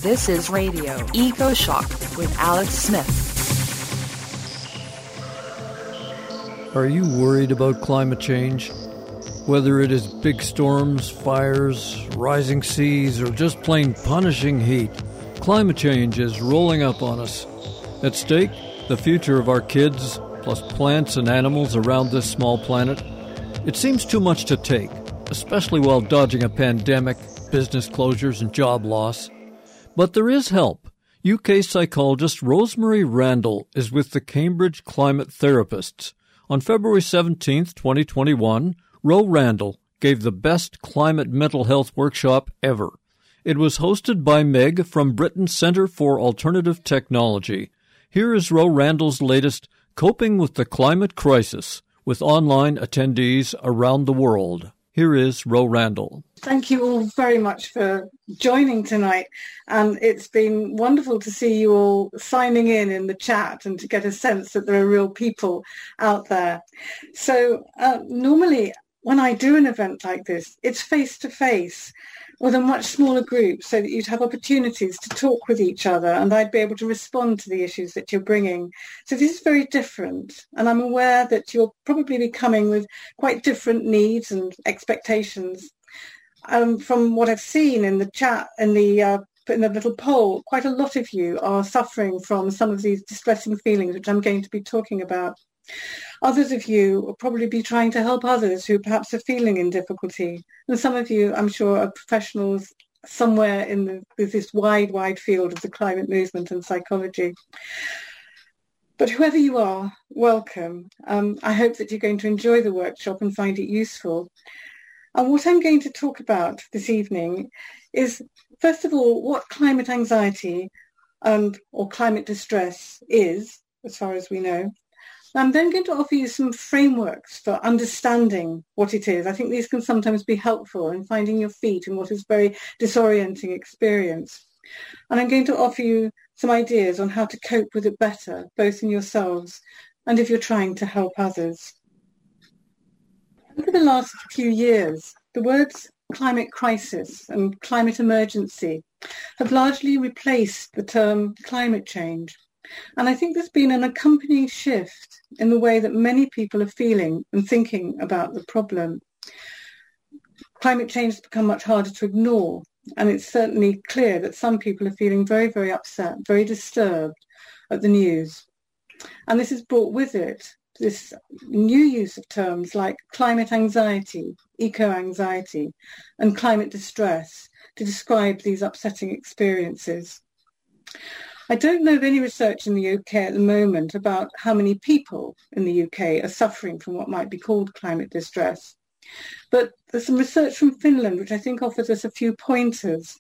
This is Radio Eco Shock with Alex Smith. Are you worried about climate change? Whether it is big storms, fires, rising seas, or just plain punishing heat, climate change is rolling up on us. At stake, the future of our kids, plus plants and animals around this small planet. It seems too much to take, especially while dodging a pandemic, business closures, and job loss. But there is help. UK psychologist Rosemary Randall is with the Cambridge Climate Therapists. On February 17, 2021, Ro Randall gave the best climate mental health workshop ever. It was hosted by Meg from Britain's Centre for Alternative Technology. Here is Ro Randall's latest Coping with the Climate Crisis with online attendees around the world. Here is Ro Randall. Thank you all very much for joining tonight. And it's been wonderful to see you all signing in the chat and to get a sense that there are real people out there. So normally when I do an event like this, it's face-to-face with a much smaller group so that you'd have opportunities to talk with each other and I'd be able to respond to the issues that you're bringing. So this is very different. And I'm aware that you'll probably be coming with quite different needs and expectations. From what I've seen in the chat, in the little poll, quite a lot of you are suffering from some of these distressing feelings, which I'm going to be talking about. Others of you will probably be trying to help others who perhaps are feeling in difficulty. And some of you, I'm sure, are professionals somewhere in this wide field of the climate movement and psychology. But whoever you are, welcome. I hope that you're going to enjoy the workshop and find it useful. And what I'm going to talk about this evening is, first of all, what climate anxiety or climate distress is, as far as we know. I'm then going to offer you some frameworks for understanding what it is. I think these can sometimes be helpful in finding your feet in what is a very disorienting experience. And I'm going to offer you some ideas on how to cope with it better, both in yourselves and if you're trying to help others. Over the last few years, the words climate crisis and climate emergency have largely replaced the term climate change. And I think there's been an accompanying shift in the way that many people are feeling and thinking about the problem. Climate change has become much harder to ignore, and it's certainly clear that some people are feeling very, very upset, very disturbed at the news. And this has brought with it this new use of terms like climate anxiety, eco-anxiety, and climate distress to describe these upsetting experiences. I don't know of any research in the UK at the moment about how many people in the UK are suffering from what might be called climate distress. But there's some research from Finland which I think offers us a few pointers.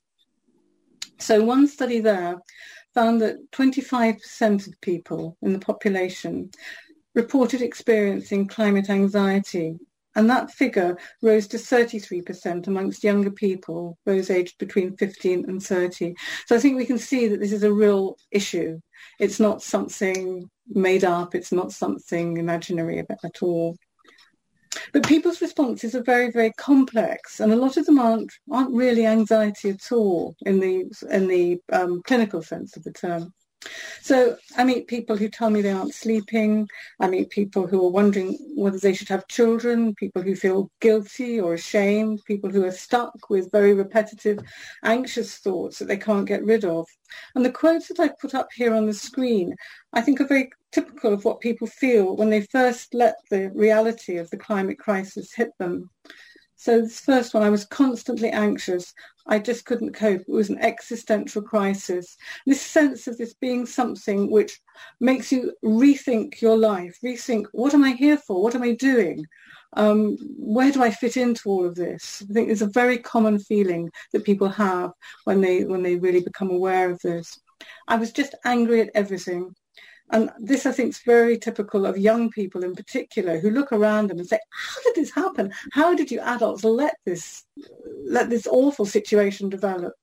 So one study there found that 25% of people in the population reported experiencing climate anxiety. And that figure rose to 33% amongst younger people, those aged between 15 and 30. So I think we can see that this is a real issue. It's not something made up. It's not something imaginary at all. But people's responses are very, very complex, and a lot of them aren't really anxiety at all in the clinical sense of the term. So I meet people who tell me they aren't sleeping. I meet people who are wondering whether they should have children, people who feel guilty or ashamed, people who are stuck with very repetitive, anxious thoughts that they can't get rid of. And the quotes that I've put up here on the screen, I think are very typical of what people feel when they first let the reality of the climate crisis hit them. So this first one, I was constantly anxious. I just couldn't cope. It was an existential crisis. This sense of this being something which makes you rethink your life, rethink, what am I here for? What am I doing? Where do I fit into all of this? I think it's a very common feeling that people have when they really become aware of this. I was just angry at everything. And this, I think, is very typical of young people in particular who look around them and say, how did this happen? How did you adults let this awful situation develop?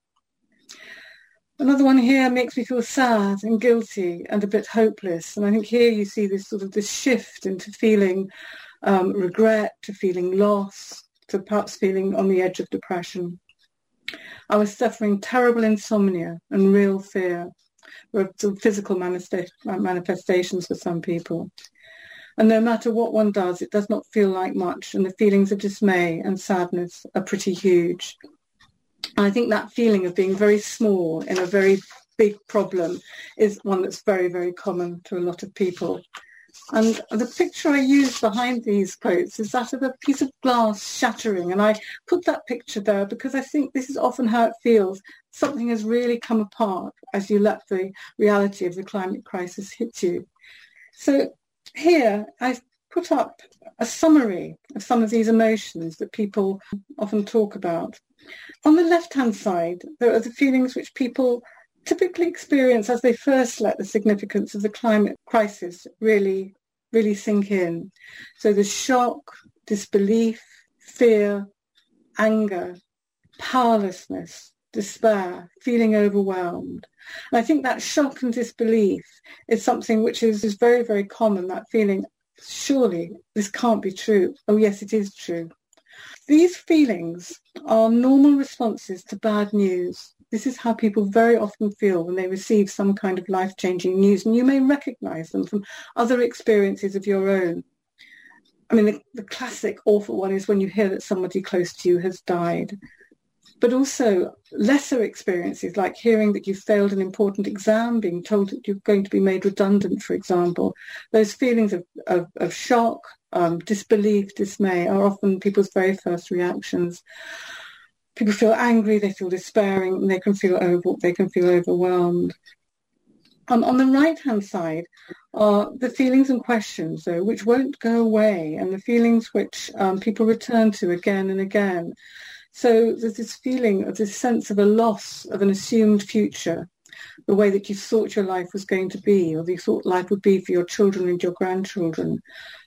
Another one here makes me feel sad and guilty and a bit hopeless. And I think here you see this shift into feeling regret, to feeling loss, to perhaps feeling on the edge of depression. I was suffering terrible insomnia and real fear, or sort of physical manifestations for some people. And no matter what one does, it does not feel like much, and the feelings of dismay and sadness are pretty huge. And I think that feeling of being very small in a very big problem is one that's very, very common to a lot of people. And the picture I use behind these quotes is that of a piece of glass shattering. And I put that picture there because I think this is often how it feels. Something has really come apart as you let the reality of the climate crisis hit you. So here I've put up a summary of some of these emotions that people often talk about. On the left-hand side, there are the feelings which people typically experience as they first let the significance of the climate crisis really sink in. So the shock, disbelief, fear, anger, powerlessness, despair, feeling overwhelmed. And I think that shock and disbelief is something which is very, very common, that feeling, surely this can't be true. Oh, yes, it is true. These feelings are normal responses to bad news. This is how people very often feel when they receive some kind of life-changing news, and you may recognize them from other experiences of your own. I mean, the classic awful one is when you hear that somebody close to you has died. But also lesser experiences, like hearing that you failed an important exam, being told that you're going to be made redundant, for example. Those feelings of shock, disbelief, dismay are often people's very first reactions. People feel angry, they feel despairing, and they can feel overwhelmed. On the right-hand side are the feelings and questions, though, which won't go away, and the feelings which people return to again and again. So there's this feeling of this sense of a loss of an assumed future, the way that you thought your life was going to be, or you thought life would be for your children and your grandchildren.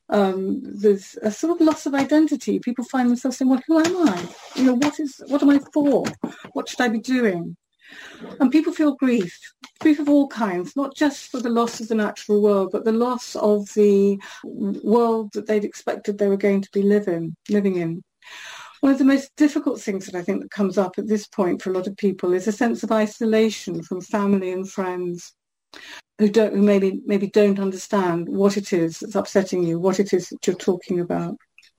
There's a sort of loss of identity. People find themselves saying, well, who am I? You know, what am I for? What should I be doing? And people feel grief of all kinds, not just for the loss of the natural world, but the loss of the world that they'd expected they were going to be living in. One of the most difficult things that I think that comes up at this point for a lot of people is a sense of isolation from family and friends who maybe don't understand what it is that's upsetting you, what it is that you're talking about.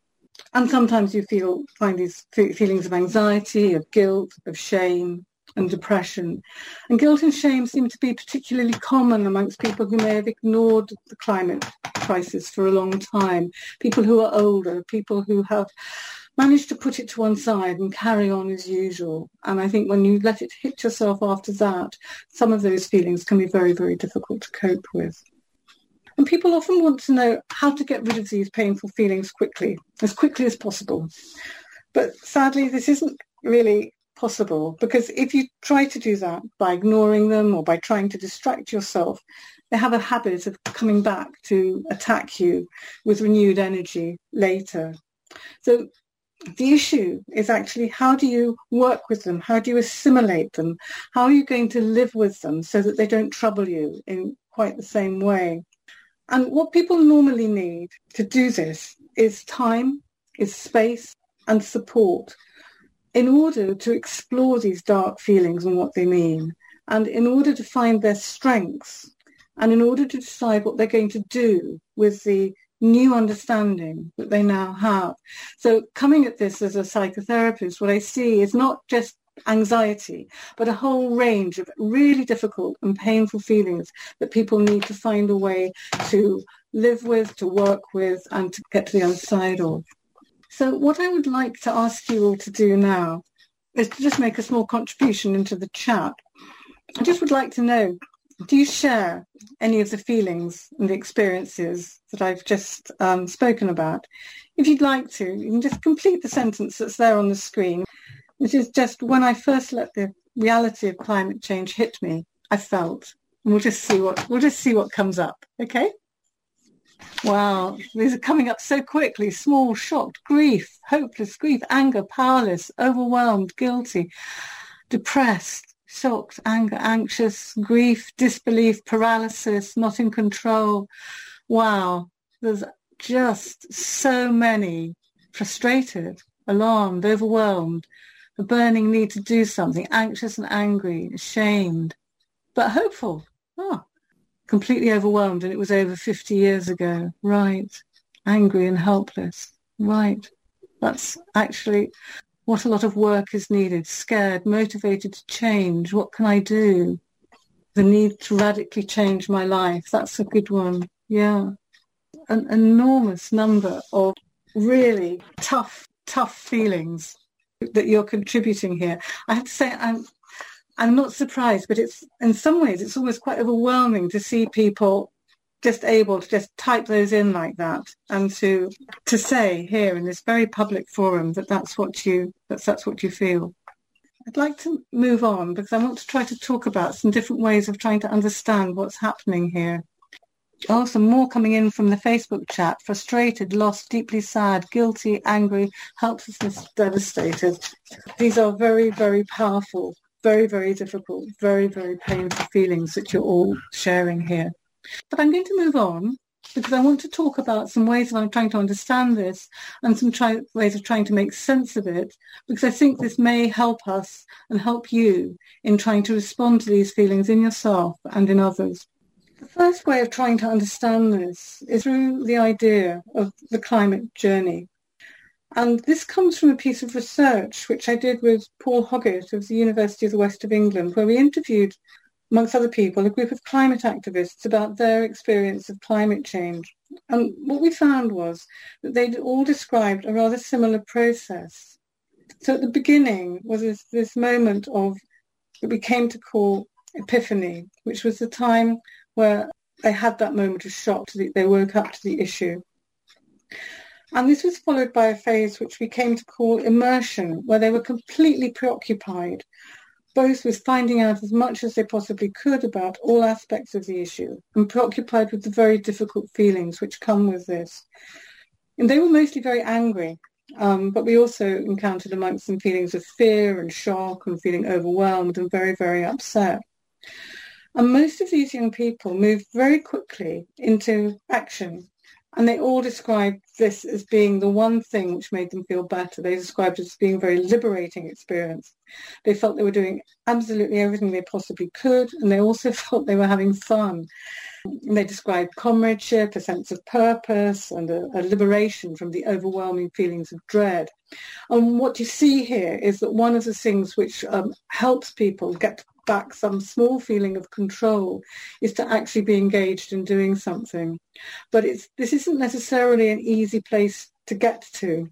And sometimes you find these feelings of anxiety, of guilt, of shame and depression. And guilt and shame seem to be particularly common amongst people who may have ignored the climate crisis for a long time, people who are older, people who have managed to put it to one side and carry on as usual. And I think when you let it hit yourself after that, some of those feelings can be very, very difficult to cope with. And people often want to know how to get rid of these painful feelings as quickly as possible. But sadly, this isn't really possible, because if you try to do that by ignoring them or by trying to distract yourself, they have a habit of coming back to attack you with renewed energy later. So the issue is actually, how do you work with them? How do you assimilate them? How are you going to live with them so that they don't trouble you in quite the same way? And what people normally need to do this is time, is space and support in order to explore these dark feelings and what they mean, and in order to find their strengths, and in order to decide what they're going to do with the new understanding that they now have. So coming at this as a psychotherapist, what I see is not just anxiety, but a whole range of really difficult and painful feelings that people need to find a way to live with, to work with, and to get to the other side of. So what I would like to ask you all to do now is to just make a small contribution into the chat. I just would like to know, do you share any of the feelings and the experiences that I've just spoken about? If you'd like to, you can just complete the sentence that's there on the screen, which is just, when I first let the reality of climate change hit me, I felt. And we'll just see what comes up. Okay? Wow, these are coming up so quickly. Small, shocked, grief, hopeless, grief, anger, powerless, overwhelmed, guilty, depressed, shocked, anger, anxious, grief, disbelief, paralysis, not in control. Wow, there's just so many. Frustrated, alarmed, overwhelmed, the burning need to do something, anxious and angry, ashamed, but hopeful. Completely overwhelmed, and it was over 50 years ago. Right. Angry and helpless. Right. That's actually what a lot of work is needed. Scared, motivated to change. What can I do? The need to radically change my life. That's a good one. Yeah. An enormous number of really tough feelings that you're contributing here. I have to say, I'm not surprised, but it's in some ways it's almost quite overwhelming to see people just able to just type those in like that, and to say here in this very public forum that that's what you feel. I'd like to move on because I want to try to talk about some different ways of trying to understand what's happening here. Oh, some more coming in from the Facebook chat. Frustrated, lost, deeply sad, guilty, angry, helplessness, devastated. These are very, very powerful, very, very difficult, very, very painful feelings that you're all sharing here. But I'm going to move on because I want to talk about some ways that I'm trying to understand this and some ways of trying to make sense of it, because I think this may help us and help you in trying to respond to these feelings in yourself and in others. The first way of trying to understand this is through the idea of the climate journey. And this comes from a piece of research which I did with Paul Hoggett of the University of the West of England, where we interviewed, amongst other people, a group of climate activists about their experience of climate change. And what we found was that they'd all described a rather similar process. So at the beginning was this moment of what we came to call epiphany, which was the time where they had that moment of shock, they woke up to the issue. And this was followed by a phase which we came to call immersion, where they were completely preoccupied, both with finding out as much as they possibly could about all aspects of the issue, and preoccupied with the very difficult feelings which come with this. And they were mostly very angry, but we also encountered amongst them feelings of fear and shock and feeling overwhelmed and very, very upset. And most of these young people moved very quickly into action. And they all described this as being the one thing which made them feel better. They described it as being a very liberating experience. They felt they were doing absolutely everything they possibly could, and they also felt they were having fun. And they described comradeship, a sense of purpose, and a liberation from the overwhelming feelings of dread. And what you see here is that one of the things which helps people get back some small feeling of control is to actually be engaged in doing something. But this isn't necessarily an easy place to get to.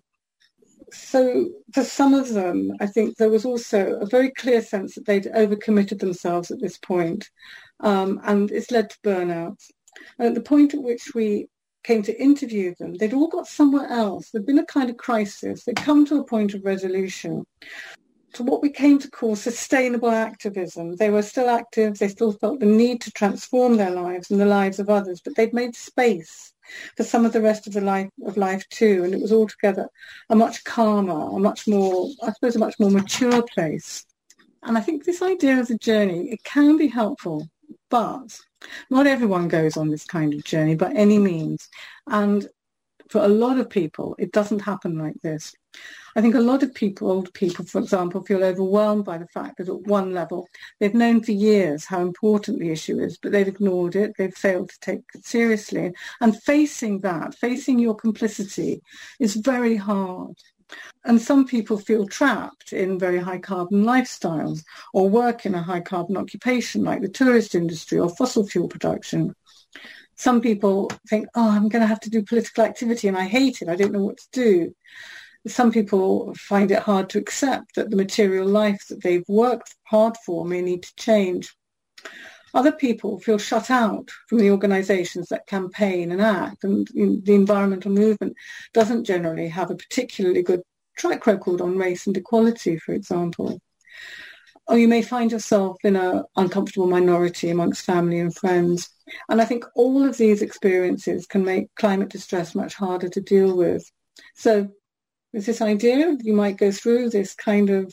So for some of them, I think there was also a very clear sense that they'd overcommitted themselves at this point, and it's led to burnout. And at the point at which we came to interview them, they'd all got somewhere else. There'd been a kind of crisis. They'd come to a point of resolution, to what we came to call sustainable activism. They were still active. They still felt the need to transform their lives and the lives of others, but they'd made space for some of the rest of the life too. And it was altogether a much calmer, a much more mature place. And I think this idea of the journey, it can be helpful, but not everyone goes on this kind of journey by any means. And for a lot of people, it doesn't happen like this. I think a lot of people, old people, for example, feel overwhelmed by the fact that at one level, they've known for years how important the issue is, but they've ignored it, they've failed to take it seriously. And facing your complicity is very hard. And some people feel trapped in very high carbon lifestyles or work in a high carbon occupation like the tourist industry or fossil fuel production. Some people think, I'm going to have to do political activity and I hate it, I don't know what to do. Some people find it hard to accept that the material life that they've worked hard for may need to change. Other people feel shut out from the organisations that campaign and act, and the environmental movement doesn't generally have a particularly good track record on race and equality, for example. Or you may find yourself in an uncomfortable minority amongst family and friends. And I think all of these experiences can make climate distress much harder to deal with. So there's this idea you might go through this kind of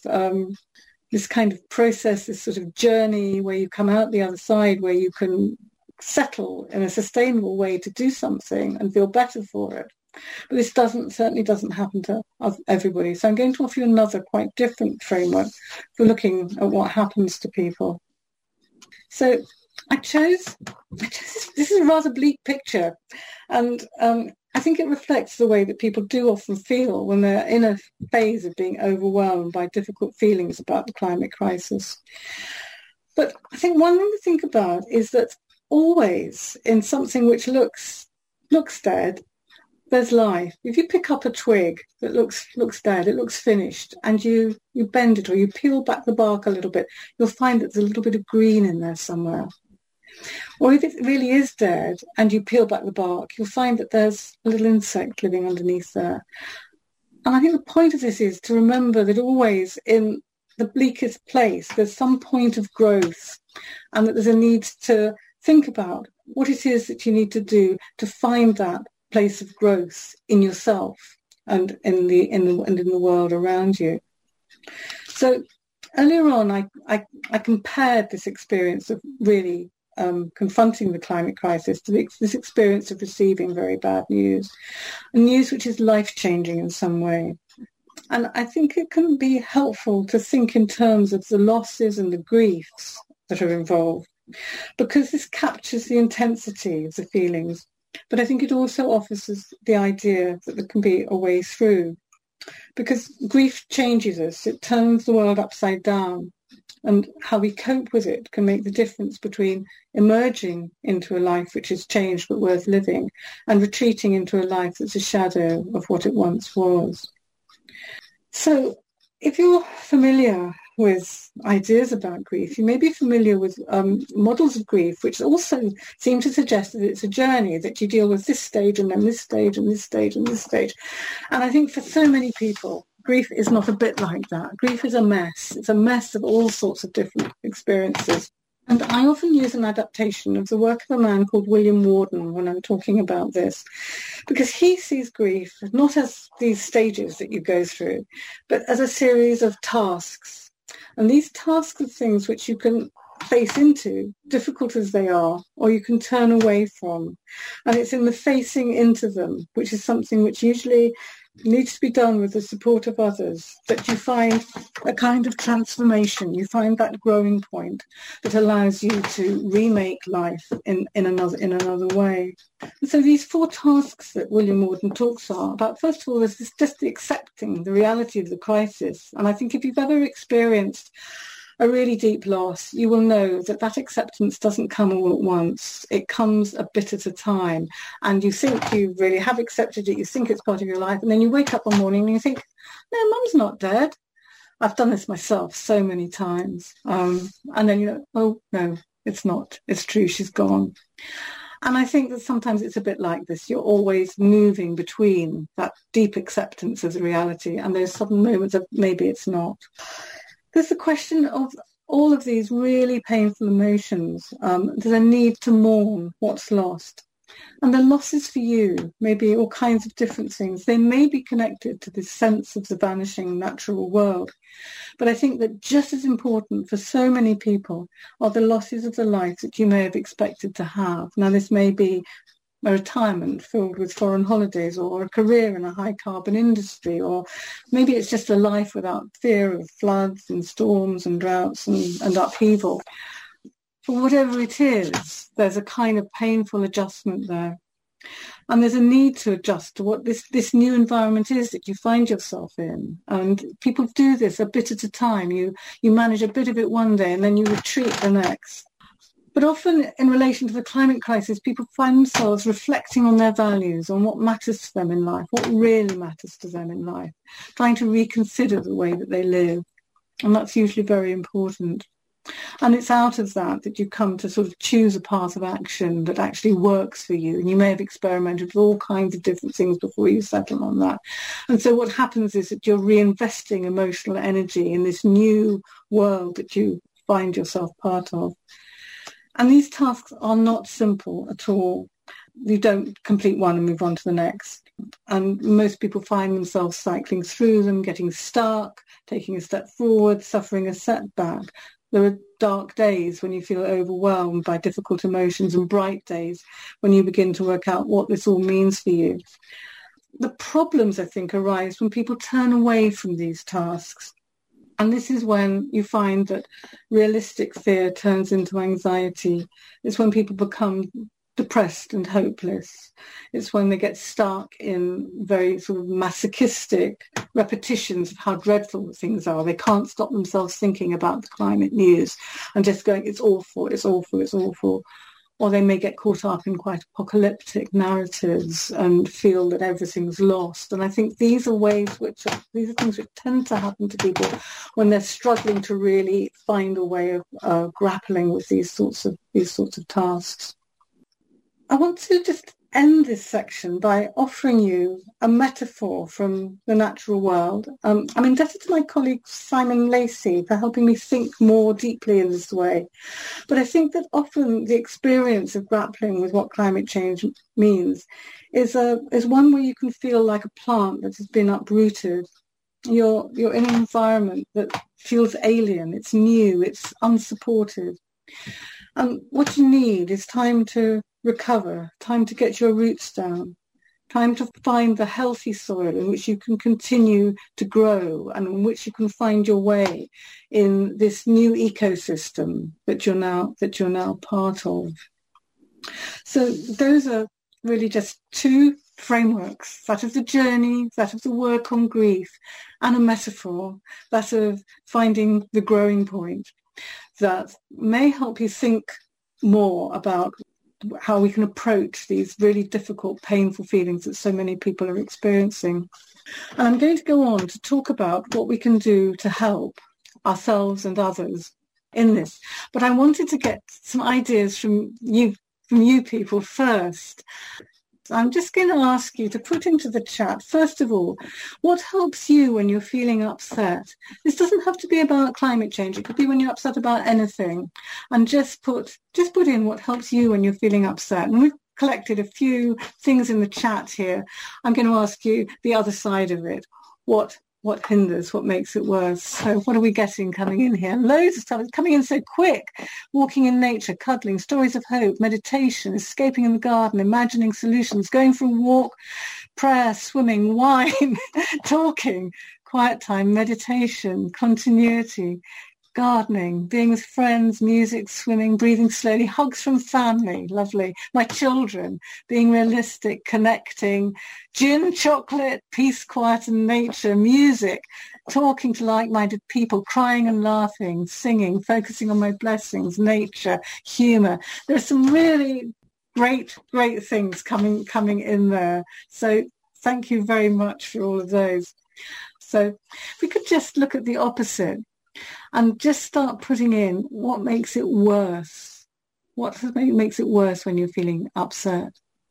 process, this sort of journey where you come out the other side, where you can settle in a sustainable way to do something and feel better for it. But this certainly doesn't happen to everybody. So I'm going to offer you another quite different framework for looking at what happens to people. So I chose this is a rather bleak picture, and I think it reflects the way that people do often feel when they're in a phase of being overwhelmed by difficult feelings about the climate crisis. But I think one thing to think about is that always in something which looks dead, there's life. If you pick up a twig that looks dead, it looks finished, and you bend it or you peel back the bark a little bit, you'll find that there's a little bit of green in there somewhere. Or if it really is dead and you peel back the bark, you'll find that there's a little insect living underneath there. And I think the point of this is to remember that always in the bleakest place, there's some point of growth, and that there's a need to think about what it is that you need to do to find that place of growth in yourself and in the world around you. So earlier on, I compared this experience of really confronting the climate crisis to this experience of receiving very bad news, and news which is life-changing in some way. And I think it can be helpful to think in terms of the losses and the griefs that are involved, because this captures the intensity of the feelings. But I think it also offers us the idea that there can be a way through, because grief changes us. It turns the world upside down, and how we cope with it can make the difference between emerging into a life which is changed but worth living and retreating into a life that's a shadow of what it once was. So if you're familiar with ideas about grief, you may be familiar with models of grief, which also seem to suggest that it's a journey, that you deal with this stage and then this stage and this stage and this stage. And I think for so many people, grief is not a bit like that. Grief is a mess. It's a mess of all sorts of different experiences. And I often use an adaptation of the work of a man called William Worden when I'm talking about this, because he sees grief not as these stages that you go through, but as a series of tasks. And these tasks are things which you can face into, difficult as they are, or you can turn away from. And it's in the facing into them, which is something which usually needs to be done with the support of others, that you find a kind of transformation. You find that growing point that allows you to remake life in another way. And so these four tasks that William Worden talks about, first of all, is just the accepting the reality of the crisis. And I think if you've ever experienced a really deep loss, you will know that that acceptance doesn't come all at once. It comes a bit at a time. And you think you really have accepted it, you think it's part of your life, and then you wake up one morning and you think, no, Mum's not dead. I've done this myself so many times. And then you know, oh, no, it's not. It's true, she's gone. And I think that sometimes it's a bit like this. You're always moving between that deep acceptance of the reality and those sudden moments of maybe it's not. There's the question of all of these really painful emotions. There's a need to mourn what's lost. And the losses for you may be all kinds of different things. They may be connected to this sense of the vanishing natural world. But I think that just as important for so many people are the losses of the life that you may have expected to have. Now, this may be a retirement filled with foreign holidays, or a career in a high carbon industry, or maybe it's just a life without fear of floods and storms and droughts and upheaval. For whatever it is, there's a kind of painful adjustment there. And there's a need to adjust to what this new environment is that you find yourself in. And people do this a bit at a time. You manage a bit of it one day and then you retreat the next. But often in relation to the climate crisis, people find themselves reflecting on their values, on what matters to them in life, what really matters to them in life, trying to reconsider the way that they live. And that's usually very important. And it's out of that you come to sort of choose a path of action that actually works for you. And you may have experimented with all kinds of different things before you settle on that. And so what happens is that you're reinvesting emotional energy in this new world that you find yourself part of. And these tasks are not simple at all. You don't complete one and move on to the next. And most people find themselves cycling through them, getting stuck, taking a step forward, suffering a setback. There are dark days when you feel overwhelmed by difficult emotions, and bright days when you begin to work out what this all means for you. the problems, I think, arise when people turn away from these tasks. And this is when you find that realistic fear turns into anxiety. It's when people become depressed and hopeless. It's when they get stuck in very sort of masochistic repetitions of how dreadful things are. They can't stop themselves thinking about the climate news and just going, it's awful, it's awful, it's awful. Or they may get caught up in quite apocalyptic narratives and feel that everything's lost. And I think these are things which tend to happen to people when they're struggling to really find a way of grappling with these sorts of tasks. I want to just end this section by offering you a metaphor from the natural world. I'm indebted to my colleague Simon Lacey for helping me think more deeply in this way. But I think that often the experience of grappling with what climate change means is one where you can feel like a plant that has been uprooted. You're in an environment that feels alien, it's new, it's unsupported. And what you need is time to recover, time to get your roots down, time to find the healthy soil in which you can continue to grow and in which you can find your way in this new ecosystem that you're now part of. So those are really just two frameworks, that of the journey, that of the work on grief, and a metaphor, that of finding the growing point, that may help you think more about how we can approach these really difficult, painful feelings that so many people are experiencing. And I'm going to go on to talk about what we can do to help ourselves and others in this. But I wanted to get some ideas from you people first. I'm just going to ask you to put into the chat, first of all, what helps you when you're feeling upset? This doesn't have to be about climate change. It could be when you're upset about anything. And just put in what helps you when you're feeling upset. And we've collected a few things in the chat here. I'm going to ask you the other side of it. What hinders, what makes it worse? So what are we getting coming in here? Loads of stuff is coming in so quick. Walking in nature, cuddling, stories of hope, meditation, escaping in the garden, imagining solutions, going for a walk, prayer, swimming, wine, talking, quiet time, meditation, continuity, gardening, being with friends, music, swimming, breathing slowly, hugs from family, lovely, my children, being realistic, connecting, gin, chocolate, peace, quiet and nature, music, talking to like-minded people, crying and laughing, singing, focusing on my blessings, nature, humour. There are some really great things coming in there. So thank you very much for all of those. So if we could just look at the opposite, and just start putting in what makes it worse. What makes it worse when you're feeling upset?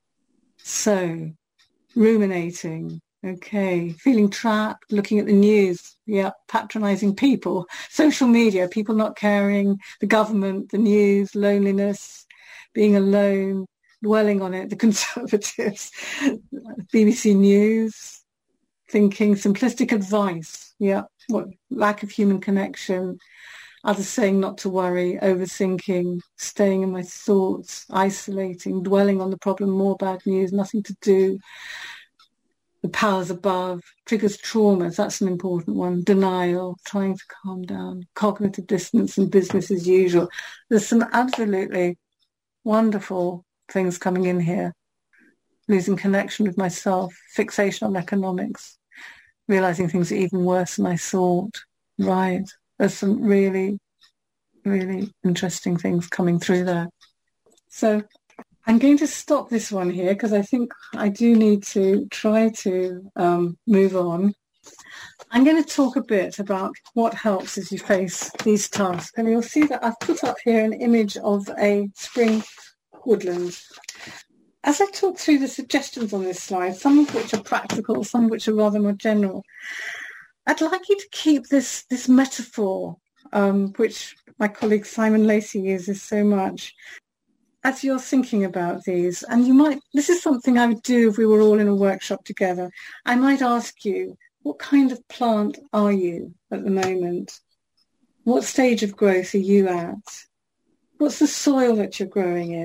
So, ruminating, okay, feeling trapped, looking at the news, patronising people, social media, people not caring, the government, the news, loneliness, being alone, dwelling on it, the Conservatives, BBC News, thinking simplistic advice, what lack of human connection, others saying not to worry, overthinking, staying in my thoughts, isolating, dwelling on the problem, more bad news, nothing to do, the powers above, triggers traumas, that's an important one, denial, trying to calm down, cognitive dissonance and business as usual. There's some absolutely wonderful things coming in here. Losing connection with myself, fixation on economics, realizing things are even worse than I thought. Right. There's some really, really interesting things coming through there. So I'm going to stop this one here because I think I do need to try to move on. I'm going to talk a bit about what helps as you face these tasks. And you'll see that I've put up here an image of a spring woodland. As I talk through the suggestions on this slide, some of which are practical, some of which are rather more general, I'd like you to keep this metaphor, which my colleague Simon Lacey uses so much, as you're thinking about these. And this is something I would do if we were all in a workshop together. I might ask you, what kind of plant are you at the moment? What stage of growth are you at? What's the soil that you're growing in?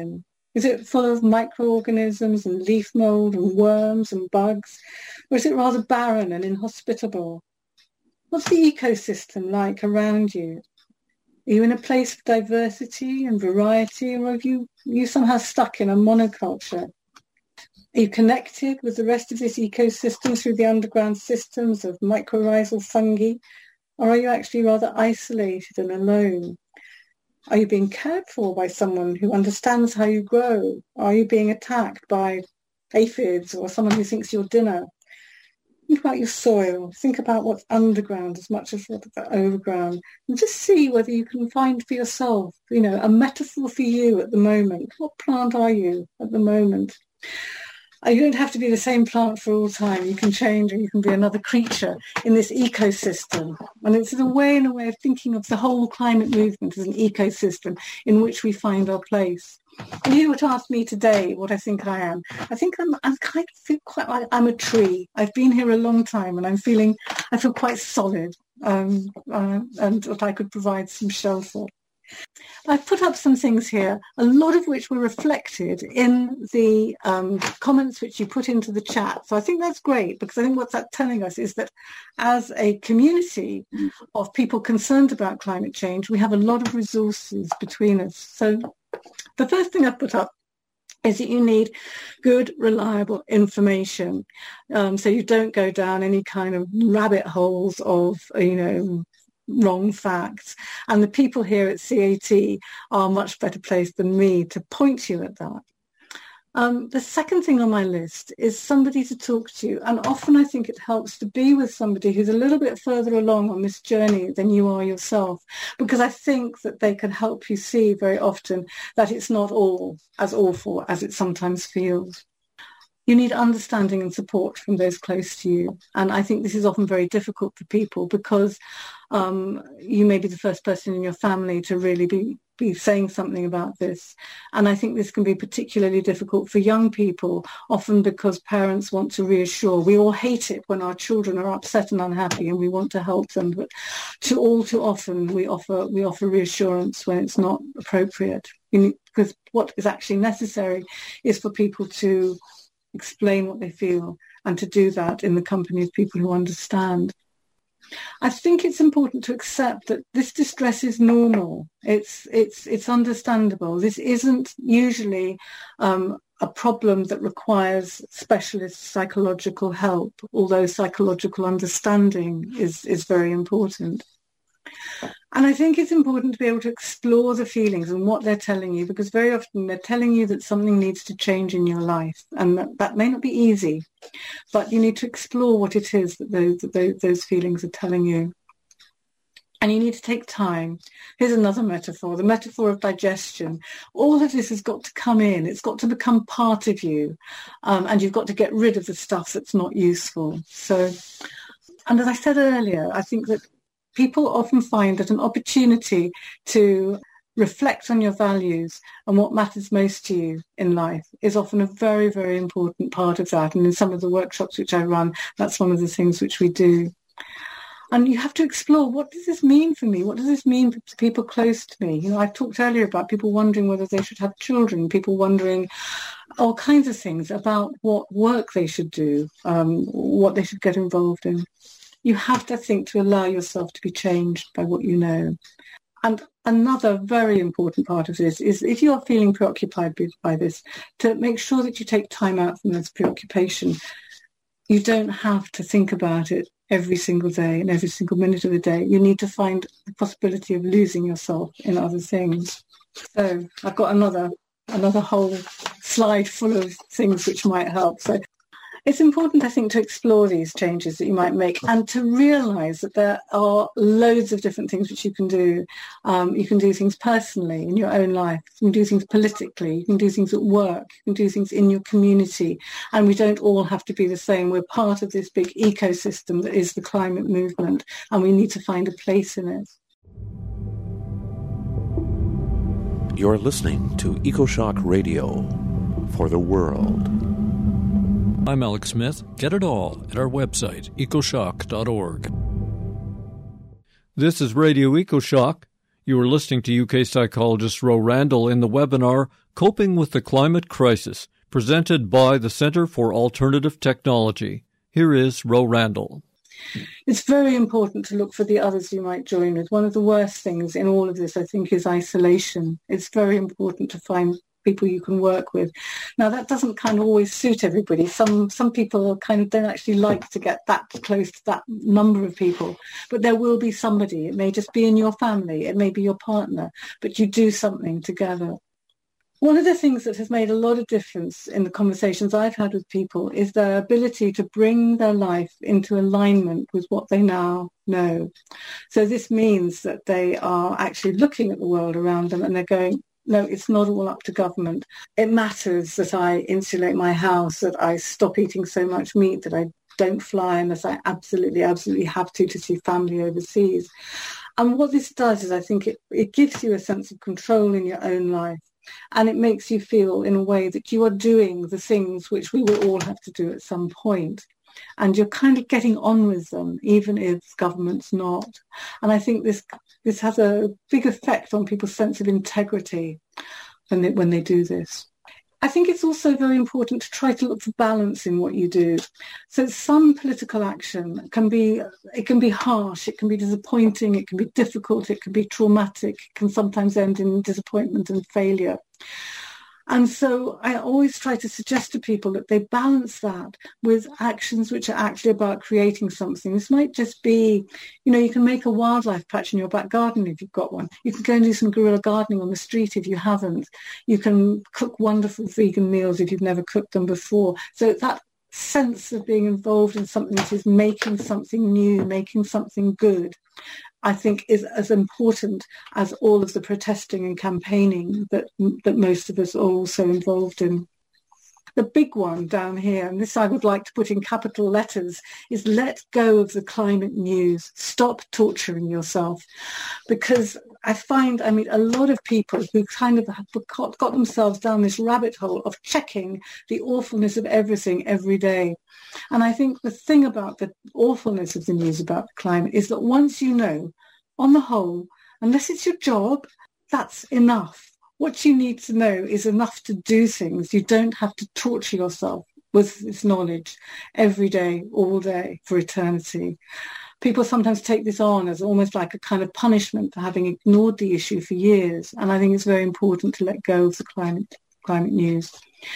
Is it full of microorganisms and leaf mold and worms and bugs? Or is it rather barren and inhospitable? What's the ecosystem like around you? Are you in a place of diversity and variety, or have you somehow stuck in a monoculture? Are you connected with the rest of this ecosystem through the underground systems of mycorrhizal fungi, or are you actually rather isolated and alone? Are you being cared for by someone who understands how you grow? Are you being attacked by aphids or someone who thinks you're dinner? Think about your soil. Think about what's underground as much as what's overground. And just see whether you can find for yourself, a metaphor for you at the moment. What plant are you at the moment? You don't have to be the same plant for all time. You can change, or you can be another creature in this ecosystem. And it's in a way of thinking of the whole climate movement as an ecosystem in which we find our place. And you were to ask me today what I think I am. I think I kind of feel quite like I'm a tree. I've been here a long time, and I feel quite solid, and that I could provide some shelter. I've put up some things here, a lot of which were reflected in the comments which you put into the chat. So I think that's great, because I think what that's telling us is that as a community of people concerned about climate change, we have a lot of resources between us. So the first thing I've put up is that you need good, reliable information. So you don't go down any kind of rabbit holes of, wrong facts. And the people here at CAT are a much better placed than me to point you at that. The second thing on my list is somebody to talk to. And often I think it helps to be with somebody who's a little bit further along on this journey than you are yourself, because I think that they can help you see very often that it's not all as awful as it sometimes feels. You need understanding and support from those close to you. And I think this is often very difficult for people, because you may be the first person in your family to really be saying something about this. And I think this can be particularly difficult for young people, often because parents want to reassure. We all hate it when our children are upset and unhappy, and we want to help them. But too often we offer reassurance when it's not appropriate. Because what is actually necessary is for people to explain what they feel, and to do that in the company of people who understand. I think it's important to accept that this distress is normal. It's understandable. This isn't usually a problem that requires specialist psychological help, although psychological understanding is very important. And I think it's important to be able to explore the feelings and what they're telling you, because very often they're telling you that something needs to change in your life, and that may not be easy, but you need to explore what it is that those feelings are telling you. And you need to take time. Here's another metaphor, the metaphor of digestion. All of this has got to come in. It's got to become part of you, and you've got to get rid of the stuff that's not useful. So, and as I said earlier, I think that people often find that an opportunity to reflect on your values and what matters most to you in life is often a very, very important part of that. And in some of the workshops which I run, that's one of the things which we do. And you have to explore, what does this mean for me? What does this mean to people close to me? I've talked earlier about people wondering whether they should have children, people wondering all kinds of things about what work they should do, what they should get involved in. You have to think to allow yourself to be changed by what you know. And another very important part of this is, if you are feeling preoccupied by this, to make sure that you take time out from this preoccupation. You don't have to think about it every single day and every single minute of the day. You need to find the possibility of losing yourself in other things. So I've got another whole slide full of things which might help. So it's important, I think, to explore these changes that you might make, and to realise that there are loads of different things which you can do. You can do things personally in your own life. You can do things politically. You can do things at work. You can do things in your community. And we don't all have to be the same. We're part of this big ecosystem that is the climate movement, and we need to find a place in it. You're listening to EcoShock Radio for the world. I'm Alex Smith. Get it all at our website, ecoshock.org. This is Radio EcoShock. You are listening to UK psychologist Ro Randall in the webinar Coping with the Climate Crisis, presented by the Center for Alternative Technology. Here is Ro Randall. It's very important to look for the others you might join with. One of the worst things in all of this, I think, is isolation. It's very important to find people you can work with. Now, that doesn't kind of always suit everybody. Some people kind of don't actually like to get that close to that number of people, but there will be somebody. It may just be in your family, it may be your partner, but you do something together. One of the things that has made a lot of difference in the conversations I've had with people is their ability to bring their life into alignment with what they now know. So this means that they are actually looking at the world around them and they're going, no, it's not all up to government. It matters that I insulate my house, that I stop eating so much meat, that I don't fly unless I absolutely have to see family overseas. And what this does is I think it gives you a sense of control in your own life. And it makes you feel in a way that you are doing the things which we will all have to do at some point. And you're kind of getting on with them, even if government's not. And I think this has a big effect on people's sense of integrity when they do this. I think it's also very important to try to look for balance in what you do. So some political action can be harsh, it can be disappointing, it can be difficult, it can be traumatic, it can sometimes end in disappointment and failure. And so I always try to suggest to people that they balance that with actions which are actually about creating something. This might just be, you can make a wildlife patch in your back garden if you've got one. You can go and do some guerrilla gardening on the street if you haven't. You can cook wonderful vegan meals if you've never cooked them before. So that sense of being involved in something that is making something new, making something good, I think is as important as all of the protesting and campaigning that most of us are also involved in. The big one down here, and this I would like to put in capital letters, is let go of the climate news. Stop torturing yourself. Because I meet a lot of people who kind of have got themselves down this rabbit hole of checking the awfulness of everything every day. And I think the thing about the awfulness of the news about the climate is that once you know, on the whole, unless it's your job, that's enough. What you need to know is enough to do things. You don't have to torture yourself with this knowledge every day, all day, for eternity. People sometimes take this on as almost like a kind of punishment for having ignored the issue for years. And I think it's very important to let go of the climate news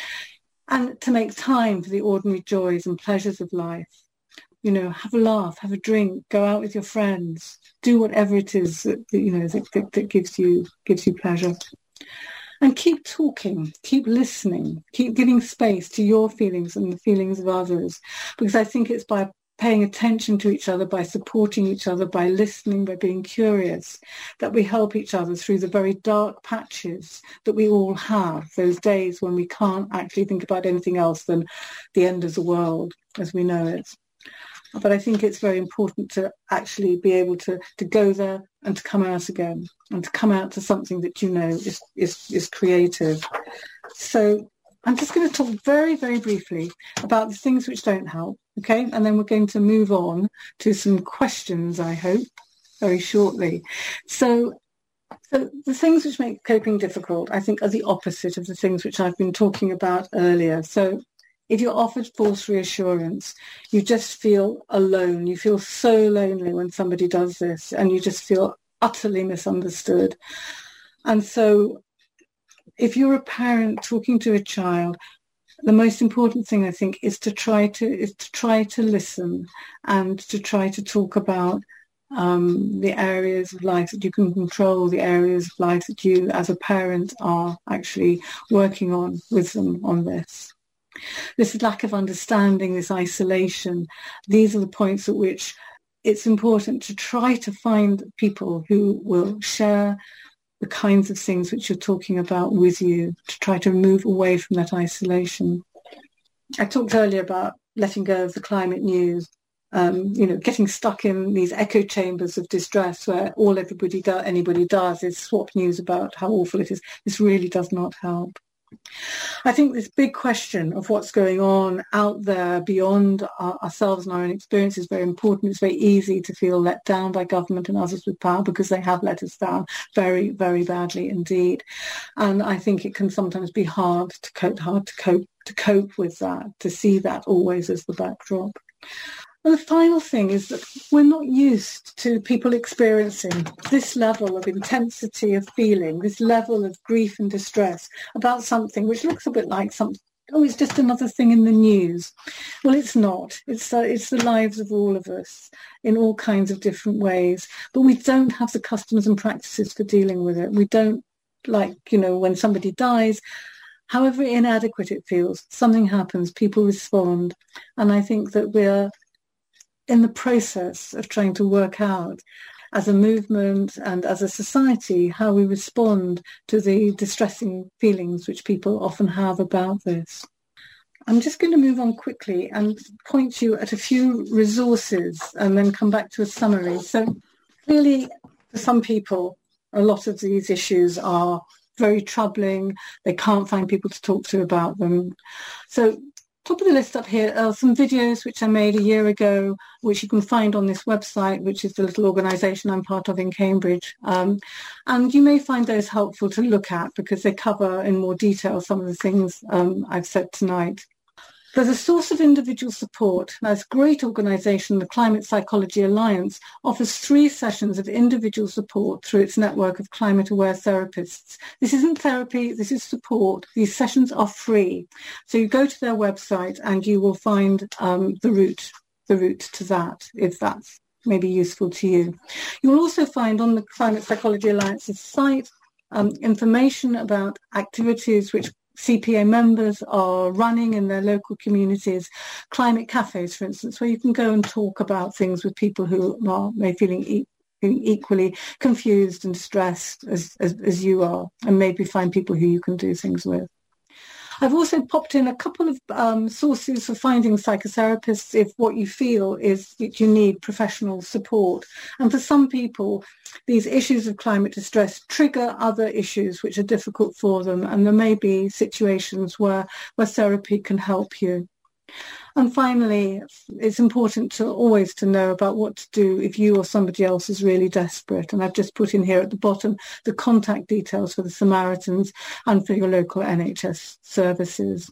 and to make time for the ordinary joys and pleasures of life. Have a laugh, have a drink, go out with your friends, do whatever it is that gives you pleasure. And keep talking, keep listening, keep giving space to your feelings and the feelings of others. Because I think it's by paying attention to each other, by supporting each other, by listening, by being curious, that we help each other through the very dark patches that we all have, those days when we can't actually think about anything else than the end of the world as we know it. But I think it's very important to actually be able to go there and to come out again, and to come out to something that is creative. So I'm just going to talk very, very briefly about the things which don't help, okay? And then we're going to move on to some questions, I hope, very shortly. So the things which make coping difficult, I think, are the opposite of the things which I've been talking about earlier. So if you're offered false reassurance, you just feel alone. You feel so lonely when somebody does this, and you just feel utterly misunderstood. And so if you're a parent talking to a child, the most important thing, I think, is to try to listen and to try to talk about the areas of life that you can control, the areas of life that you as a parent are actually working on with them on this. This lack of understanding, this isolation, these are the points at which it's important to try to find people who will share the kinds of things which you're talking about with you, to try to move away from that isolation. I talked earlier about letting go of the climate news, getting stuck in these echo chambers of distress where all anybody does is swap news about how awful it is. This really does not help. I think this big question of what's going on out there beyond ourselves and our own experience is very important. It's very easy to feel let down by government and others with power because they have let us down very, very badly indeed. And I think it can sometimes be hard to cope with that, to see that always as the backdrop. And the final thing is that we're not used to people experiencing this level of intensity of feeling, this level of grief and distress about something which looks a bit like something, it's just another thing in the news. Well, it's not. It's the lives of all of us in all kinds of different ways. But we don't have the customs and practices for dealing with it. We don't, when somebody dies, however inadequate it feels, something happens, people respond. And I think that we're in the process of trying to work out as a movement and as a society how we respond to the distressing feelings which people often have about this. I'm just going to move on quickly and point you at a few resources and then come back to a summary. So clearly, for some people, a lot of these issues are very troubling. They can't find people to talk to about them. So top of the list up here are some videos which I made a year ago, which you can find on this website, which is the little organisation I'm part of in Cambridge. And you may find those helpful to look at because they cover in more detail some of the things I've said tonight. There's a source of individual support. Now, this great organisation, the Climate Psychology Alliance, offers 3 sessions of individual support through its network of climate-aware therapists. This isn't therapy, this is support. These sessions are free. So you go to their website and you will find the route to that, if that's maybe useful to you. You'll also find on the Climate Psychology Alliance's site information about activities which CPA members are running in their local communities, climate cafes, for instance, where you can go and talk about things with people who are maybe feeling equally confused and stressed as you are, and maybe find people who you can do things with. I've also popped in a couple of sources for finding psychotherapists if what you feel is that you need professional support. And for some people, these issues of climate distress trigger other issues which are difficult for them, and there may be situations where therapy can help you. And finally, it's important to always to know about what to do if you or somebody else is really desperate. And I've just put in here at the bottom the contact details for the Samaritans and for your local NHS services.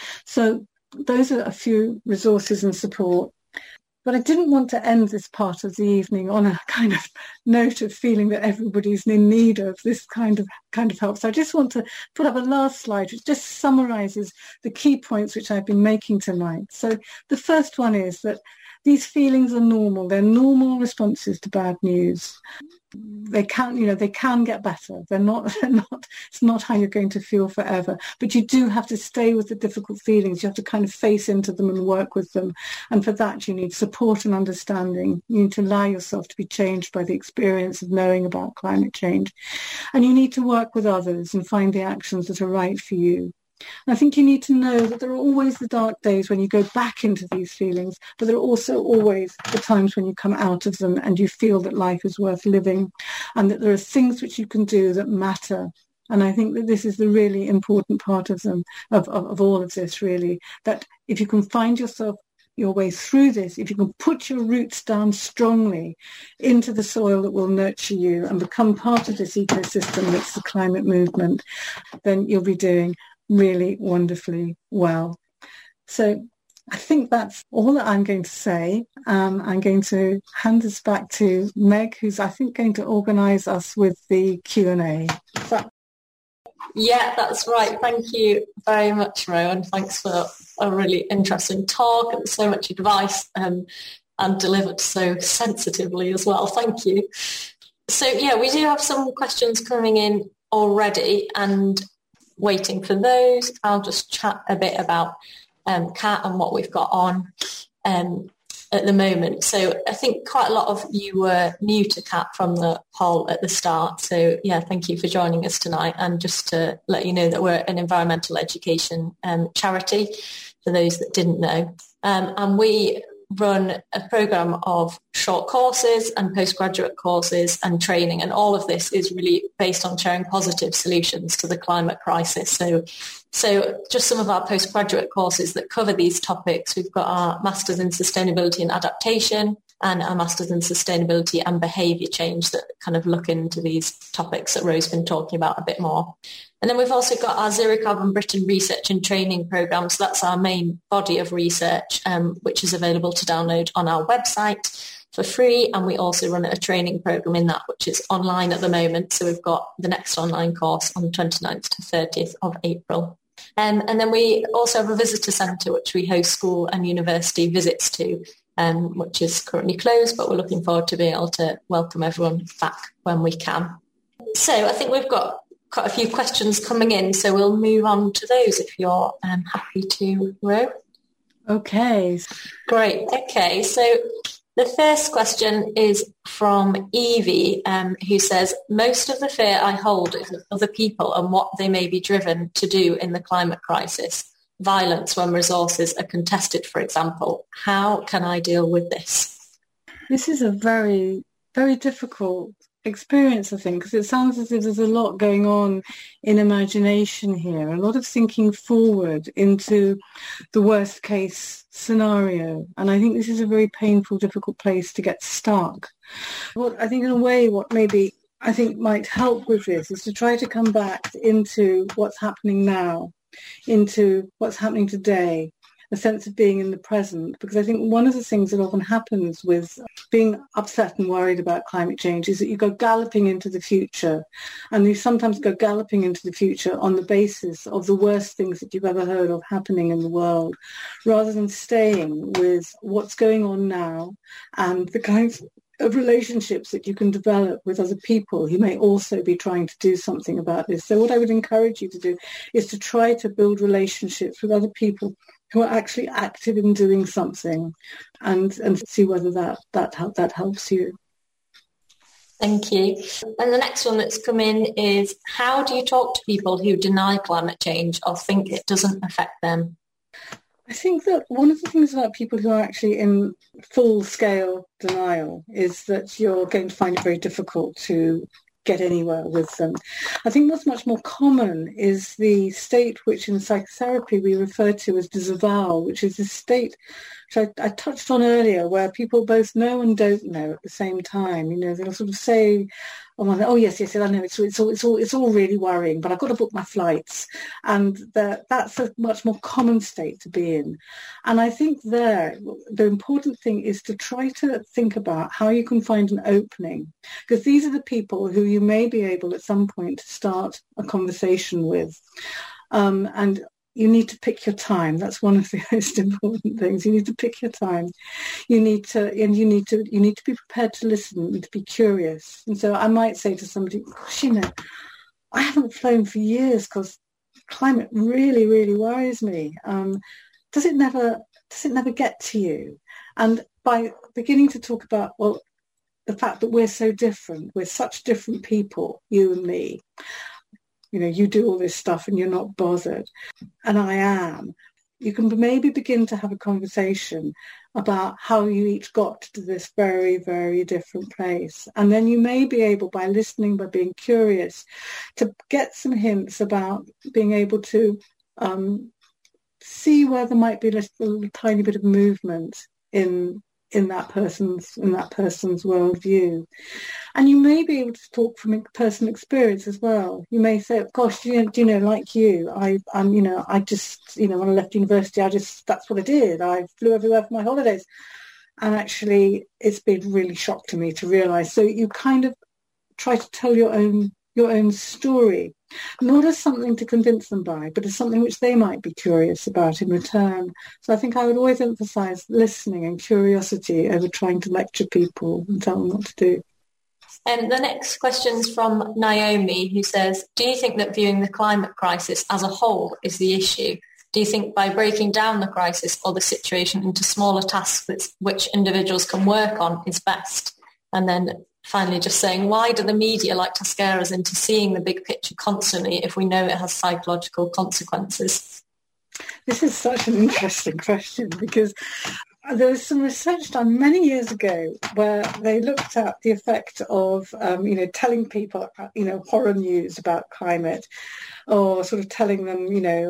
So those are a few resources and support. But I didn't want to end this part of the evening on a kind of note of feeling that everybody's in need of this kind of help. So I just want to put up a last slide which just summarises the key points which I've been making tonight. So the first one is that these feelings are normal. They're normal responses to bad news. They can get better. They're not, it's not how you're going to feel forever. But you do have to stay with the difficult feelings. You have to kind of face into them and work with them. And for that, you need support and understanding. You need to allow yourself to be changed by the experience of knowing about climate change. And you need to work with others and find the actions that are right for you. I think you need to know that there are always the dark days when you go back into these feelings, but there are also always the times when you come out of them and you feel that life is worth living and that there are things which you can do that matter. And I think that this is the really important part of them, of all of this, really, that if you can find your way through this, if you can put your roots down strongly into the soil that will nurture you and become part of this ecosystem that's the climate movement, then you'll be doing really wonderfully well. So I think that's all that I'm going to say. I'm going to hand this back to Meg, who's I think going to organise us with the Q&A. Yeah, that's right. Thank you very much, Ro, and thanks for a really interesting talk and so much advice and delivered so sensitively as well. Thank you. So yeah, we do have some questions coming in already and waiting for those. I'll just chat a bit about CAT and what we've got on at the moment. So I think quite a lot of you were new to CAT from the poll at the start. So yeah, thank you for joining us tonight. And just to let you know that we're an environmental education charity, for those that didn't know. And we run a program of short courses and postgraduate courses and training. And all of this is really based on sharing positive solutions to the climate crisis. So just some of our postgraduate courses that cover these topics. We've got our Masters in Sustainability and Adaptation and our Masters in Sustainability and Behaviour Change that kind of look into these topics that Ro's been talking about a bit more. And then we've also got our Zero Carbon Britain research and training programme. So that's our main body of research, which is available to download on our website for free. And we also run a training programme in that, which is online at the moment. So we've got the next online course on the 29th to 30th of April. And then we also have a visitor centre, which we host school and university visits to, which is currently closed, but we're looking forward to being able to welcome everyone back when we can. So I think we've got quite a few questions coming in, so we'll move on to those if you're happy to, Ro. Okay. Great. Okay, so the first question is from Evie, who says, most of the fear I hold is of other people and what they may be driven to do in the climate crisis. Violence when resources are contested, for example. How can I deal with this? This is a very, very difficult experience, I think, because it sounds as if there's a lot going on in imagination here, a lot of thinking forward into the worst case scenario. And I think this is a very painful, difficult place to get stuck. What I think in a way, what maybe I think might help with this is to try to come back into what's happening now, into what's happening today, a sense of being in the present, because I think one of the things that often happens with being upset and worried about climate change is that you go galloping into the future, and you sometimes go galloping into the future on the basis of the worst things that you've ever heard of happening in the world, rather than staying with what's going on now and the kinds of relationships that you can develop with other people who may also be trying to do something about this. So what I would encourage you to do is to try to build relationships with other people who are actually active in doing something, and see whether that helps you. Thank you. And the next one that's come in is, how do you talk to people who deny climate change or think it doesn't affect them? I think that one of the things about people who are actually in full-scale denial is that you're going to find it very difficult to get anywhere with them. I think what's much more common is the state which in psychotherapy we refer to as disavowal, which is a state which I touched on earlier, where people both know and don't know at the same time. You know, they'll sort of say, oh yes, I know, it's all really worrying, but I've got to book my flights. And that's a much more common state to be in. And I think the important thing is to try to think about how you can find an opening, because these are the people who you may be able at some point to start a conversation with. And you need to pick your time. That's one of the most important things. You need to pick your time. You need to be prepared to listen and to be curious. And so I might say to somebody, gosh, you know, I haven't flown for years because climate really, really worries me. Does it never get to you? And by beginning to talk about, well, the fact that we're so different, we're such different people, you and me. You know, you do all this stuff and you're not bothered, and I am. You can maybe begin to have a conversation about how you each got to this very, very different place. And then you may be able, by listening, by being curious, to get some hints about being able to see where there might be a little tiny bit of movement in that person's worldview. And you may be able to talk from personal experience as well. You may say, gosh, you know, like you, I just, you know, when I left university, that's what I did. I flew everywhere for my holidays. And actually, it's been really shocked to me to realise. So you kind of try to tell your own story, not as something to convince them by, but as something which they might be curious about in return. So I think I would always emphasise listening and curiosity over trying to lecture people and tell them what to do. And the next question's from Naomi, who says, do you think that viewing the climate crisis as a whole is the issue? Do you think by breaking down the crisis or the situation into smaller tasks which individuals can work on is best? And then finally just saying, why do the media like to scare us into seeing the big picture constantly if we know it has psychological consequences? This is such an interesting question, because there was some research done many years ago where they looked at the effect of, telling people, horror news about climate, or sort of telling them,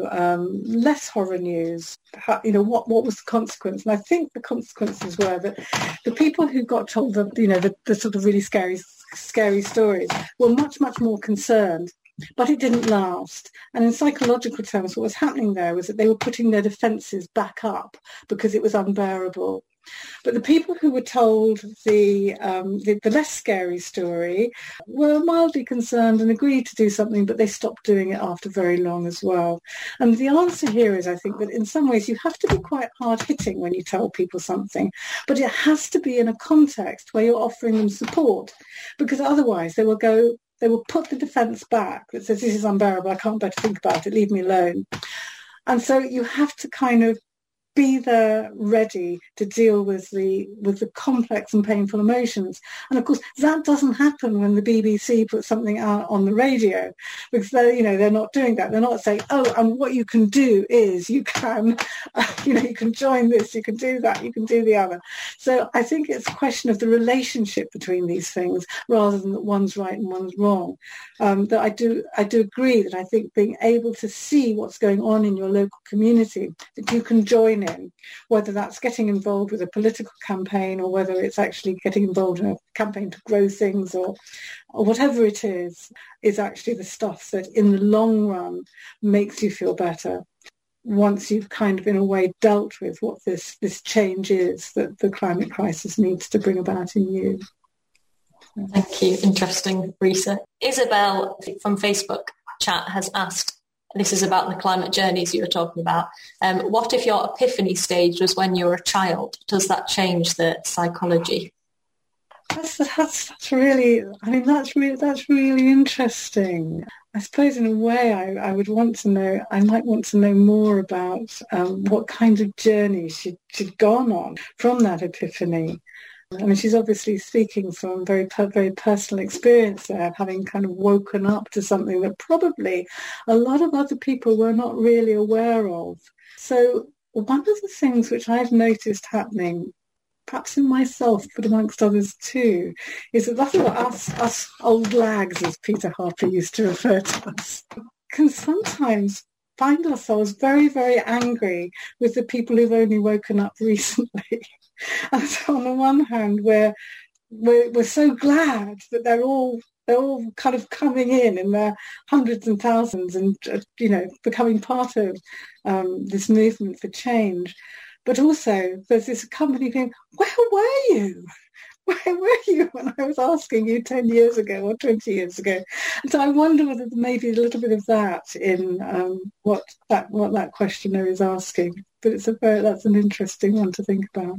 less horror news. What was the consequence? And I think the consequences were that the people who got told the sort of really scary stories were much, much more concerned. But it didn't last. And in psychological terms, what was happening there was that they were putting their defences back up because it was unbearable. But the people who were told the less scary story were mildly concerned and agreed to do something, but they stopped doing it after very long as well. And the answer here is, I think, that in some ways you have to be quite hard-hitting when you tell people something, but it has to be in a context where you're offering them support, because otherwise they will put the defence back that says, this is unbearable, I can't bear to think about it, leave me alone. And so you have to kind of be there ready to deal with the complex and painful emotions. And of course, that doesn't happen when the BBC puts something out on the radio, because they're not doing that. They're not saying, and what you can do is you can, you can join this, you can do that, you can do the other. So I think it's a question of the relationship between these things rather than that one's right and one's wrong. That I do agree that I think being able to see what's going on in your local community, that you can join in, whether that's getting involved with a political campaign or whether it's actually getting involved in a campaign to grow things or whatever it is actually the stuff that in the long run makes you feel better once you've kind of in a way dealt with what this change is that the climate crisis needs to bring about in you. Thank you. Interesting research. Isabel from Facebook chat has asked, this is about the climate journeys you were talking about. What if your epiphany stage was when you were a child? Does that change the psychology? That's really interesting. I suppose in a way I would want to know, I might want to know more about what kind of journey she'd gone on from that epiphany. I mean, she's obviously speaking from very, very personal experience there, of having kind of woken up to something that probably a lot of other people were not really aware of. So one of the things which I've noticed happening, perhaps in myself, but amongst others too, is that that's what us old lags, as Peter Harper used to refer to us, can sometimes find ourselves very, very angry with the people who've only woken up recently. And so on the one hand, we're so glad that they're all kind of coming in their hundreds and thousands and, becoming part of this movement for change. But also there's this company going, where were you? Where were you when I was asking you 10 years ago or 20 years ago? And so I wonder whether there may be a little bit of that in what that questioner is asking. But that's an interesting one to think about.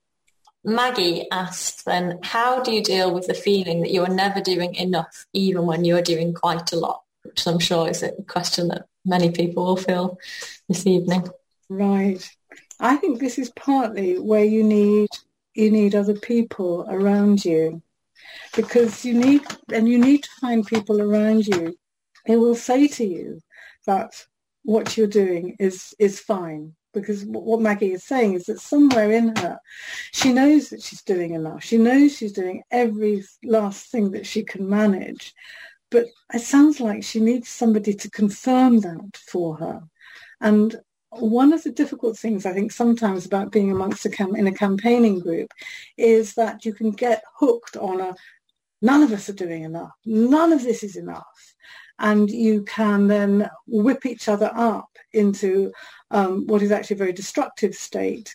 Maggie asked then, how do you deal with the feeling that you are never doing enough, even when you are doing quite a lot? Which I'm sure is a question that many people will feel this evening. Right. I think this is partly where you need other people around you, because you need to find people around you who will say to you that what you're doing is fine. Because what Maggie is saying is that somewhere in her, she knows that she's doing enough. She knows she's doing every last thing that she can manage. But it sounds like she needs somebody to confirm that for her. And one of the difficult things, I think, sometimes about being amongst in a campaigning group is that you can get hooked on none of us are doing enough. None of this is enough. And you can then whip each other up into what is actually a very destructive state,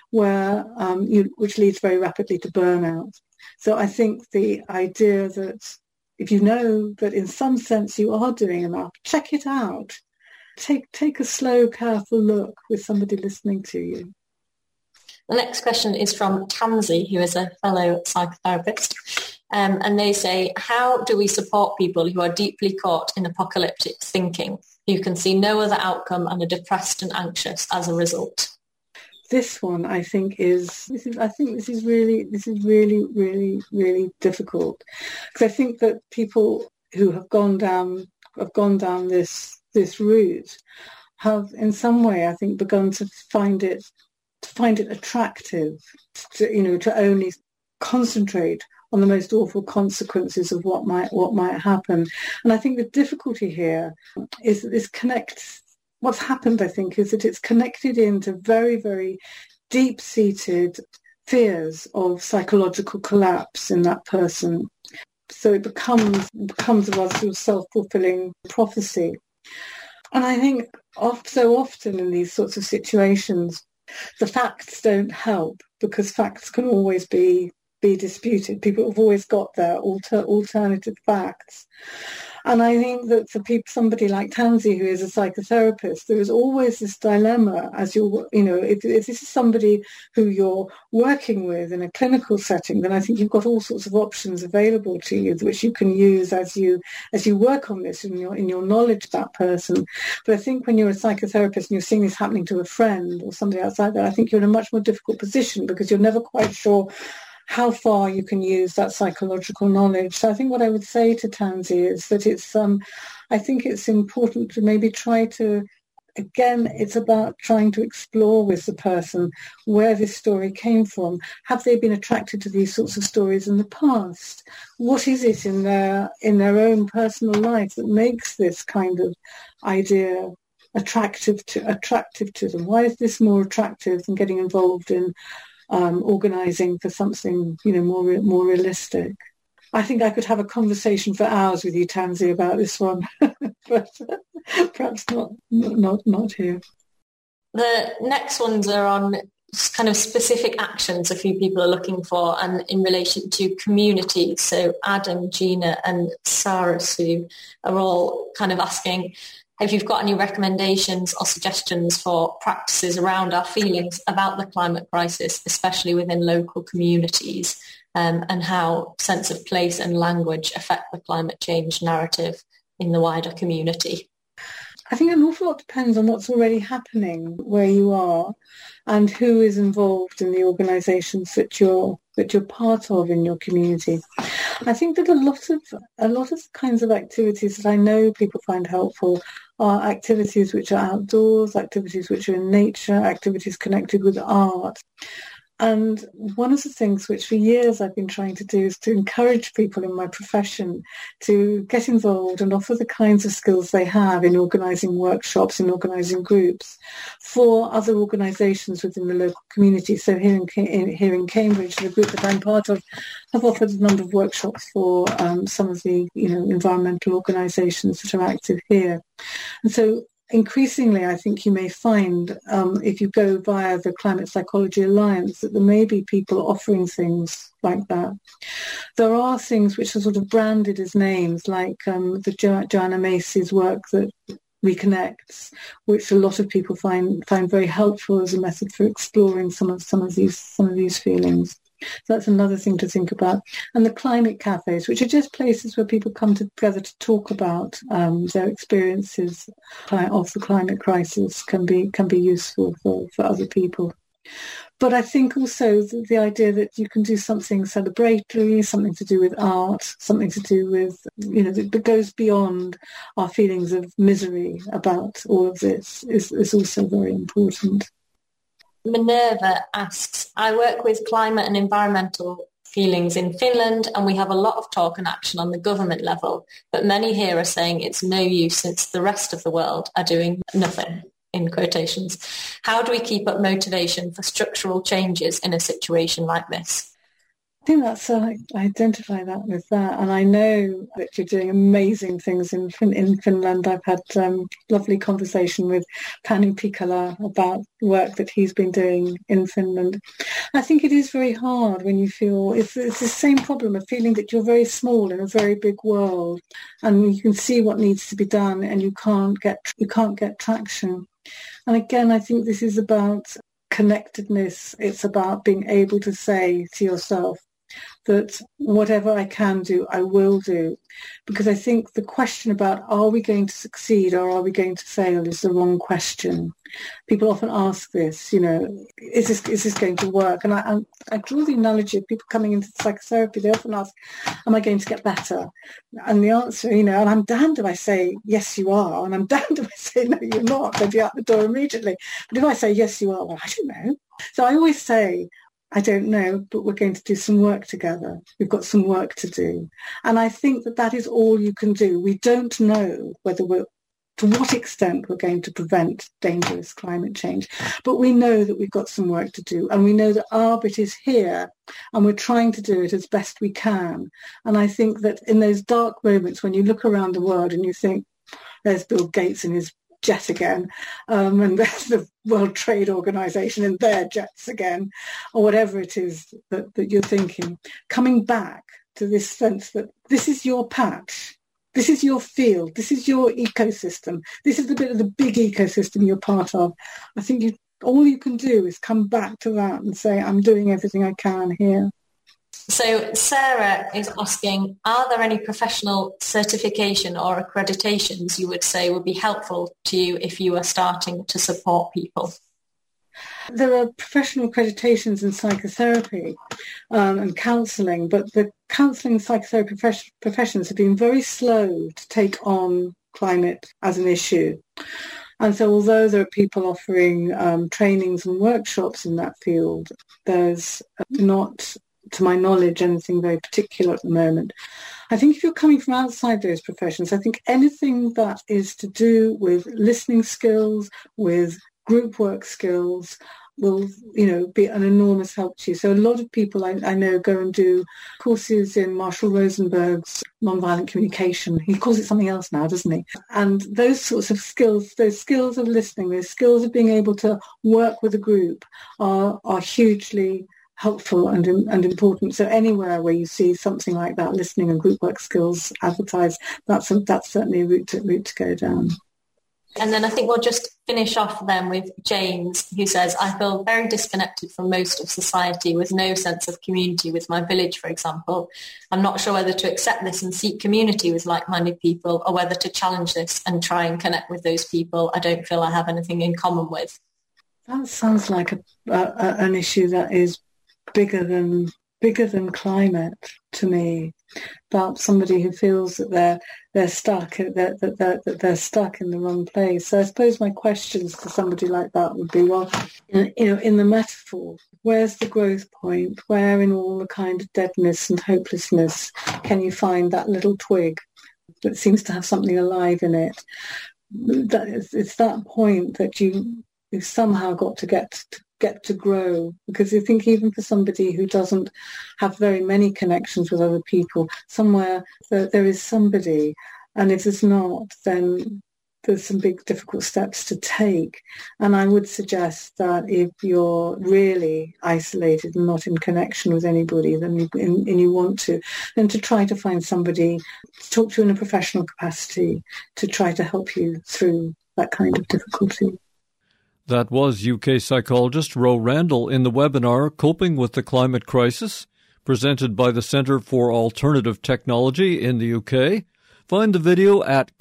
which leads very rapidly to burnout. So I think the idea that if you know that in some sense you are doing enough, check it out. Take a slow, careful look with somebody listening to you. The next question is from Tansy, who is a fellow psychotherapist. And they say, how do we support people who are deeply caught in apocalyptic thinking, who can see no other outcome and are depressed and anxious as a result? This one, I think, this is really, really, really difficult, because I think that people who have gone down this route have, in some way, I think, begun to find it find it attractive to only concentrate on the most awful consequences of what might happen. And I think the difficulty here is that this connects. What's happened, I think, is that it's connected into very, very deep-seated fears of psychological collapse in that person. So it becomes a rather sort of self-fulfilling prophecy. And I think so often in these sorts of situations, the facts don't help, because facts can always be disputed. People have always got their alternative facts. And I think that for somebody like Tansy, who is a psychotherapist, there is always this dilemma as if this is somebody who you're working with in a clinical setting, then I think you've got all sorts of options available to you, which you can use as you work on this in your knowledge of that person. But I think when you're a psychotherapist and you're seeing this happening to a friend or somebody outside there, I think you're in a much more difficult position, because you're never quite sure how far you can use that psychological knowledge. So I think what I would say to Tansy is that I think it's important to maybe try to, again, it's about trying to explore with the person where this story came from. Have they been attracted to these sorts of stories in the past? What is it in their own personal life that makes this kind of idea attractive to them? Why is this more attractive than getting involved in organising for something more realistic? I think I could have a conversation for hours with you, Tansy, about this one, but perhaps not here. The next ones are on kind of specific actions a few people are looking for, and in relation to community. So Adam, Gina and Sarah Sue are all kind of asking if you've got any recommendations or suggestions for practices around our feelings about the climate crisis, especially within local communities, and how sense of place and language affect the climate change narrative in the wider community. I think an awful lot depends on what's already happening where you are and who is involved in the organisations that you're part of in your community. I think that a lot of kinds of activities that I know people find helpful are activities which are outdoors, activities which are in nature, activities connected with art. And one of the things which for years I've been trying to do is to encourage people in my profession to get involved and offer the kinds of skills they have in organising workshops, in organising groups for other organisations within the local community. So here in Cambridge, the group that I'm part of have offered a number of workshops for some of the environmental organisations that are active here. And so increasingly, I think you may find, if you go via the Climate Psychology Alliance, that there may be people offering things like that. There are things which are sort of branded as names, like the Joanna Macy's work that reconnects, which a lot of people find very helpful as a method for exploring some of these feelings. So that's another thing to think about. And the climate cafes, which are just places where people come together to talk about their experiences of the climate crisis, can be useful for other people. But I think also the idea that you can do something celebratory, something to do with art, something to do with, that goes beyond our feelings of misery about all of this is also very important. Minerva asks, I work with climate and environmental feelings in Finland, and we have a lot of talk and action on the government level, but many here are saying it's no use since the rest of the world are doing nothing, in quotations. How do we keep up motivation for structural changes in a situation like this? I think that's I identify that with that, and I know that you're doing amazing things in Finland. I've had lovely conversation with Panu Pikala about the work that he's been doing in Finland. I think it is very hard when you feel it's the same problem of feeling that you're very small in a very big world, and you can see what needs to be done, and you can't get traction. And again, I think this is about connectedness. It's about being able to say to yourself that whatever I can do, I will do. Because I think the question about are we going to succeed or are we going to fail is the wrong question. People often ask this, is this going to work? And I draw the analogy of people coming into psychotherapy. They often ask, am I going to get better? And the answer, and I'm damned if I say, yes, you are. And I'm damned if I say, no, you're not. They'll be out the door immediately. But if I say, yes, you are, well, I don't know. So I always say, I don't know, but we're going to do some work together. We've got some work to do. And I think that that is all you can do. We don't know to what extent we're going to prevent dangerous climate change, but we know that we've got some work to do, and we know that our bit is here, and we're trying to do it as best we can. And I think that in those dark moments when you look around the world and you think, there's Bill Gates in his jet again, and there's the World Trade Organization in their jets again, or whatever it is that you're thinking, coming back to this sense that this is your patch, this is your field, this is your ecosystem, this is the bit of the big ecosystem you're part of. I think all you can do is come back to that and say, I'm doing everything I can here. So Sarah is asking, are there any professional certification or accreditations you would say would be helpful to you if you are starting to support people? There are professional accreditations in psychotherapy and counselling, but the counselling and psychotherapy professions have been very slow to take on climate as an issue. And so although there are people offering trainings and workshops in that field, there's not, to my knowledge, anything very particular at the moment. I think if you're coming from outside those professions, I think anything that is to do with listening skills, with group work skills, will, be an enormous help to you. So a lot of people I know go and do courses in Marshall Rosenberg's nonviolent communication. He calls it something else now, doesn't he? And those sorts of skills, those skills of listening, those skills of being able to work with a group are hugely helpful and important. So anywhere where you see something like that, listening and group work skills advertised, that's certainly a route to go down. And then I think we'll just finish off then with James, who says, I feel very disconnected from most of society with no sense of community with my village, for example. I'm not sure whether to accept this and seek community with like-minded people, or whether to challenge this and try and connect with those people I don't feel I have anything in common with. That sounds like an issue that is bigger than climate to me, about somebody who feels that they're stuck, that they're stuck in the wrong place. So I suppose my questions to somebody like that would be, well, in the metaphor, where's the growth point? Where in all the kind of deadness and hopelessness can you find that little twig that seems to have something alive in it? It's that point that you've somehow got to get to grow, because I think even for somebody who doesn't have very many connections with other people, somewhere there is somebody, and if there's not, then there's some big difficult steps to take. And I would suggest that if you're really isolated and not in connection with anybody, then you want to, then to try to find somebody to talk to in a professional capacity to try to help you through that kind of difficulty. That was UK psychologist Ro Randall in the webinar Coping with the Climate Crisis, presented by the Centre for Alternative Technology in the UK. Find the video at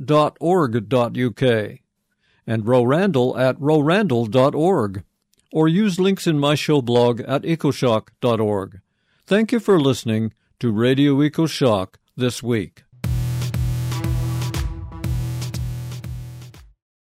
cat.org.uk and Ro Randall at rorandall.org, or use links in my show blog at ecoshock.org. Thank you for listening to Radio EcoShock this week.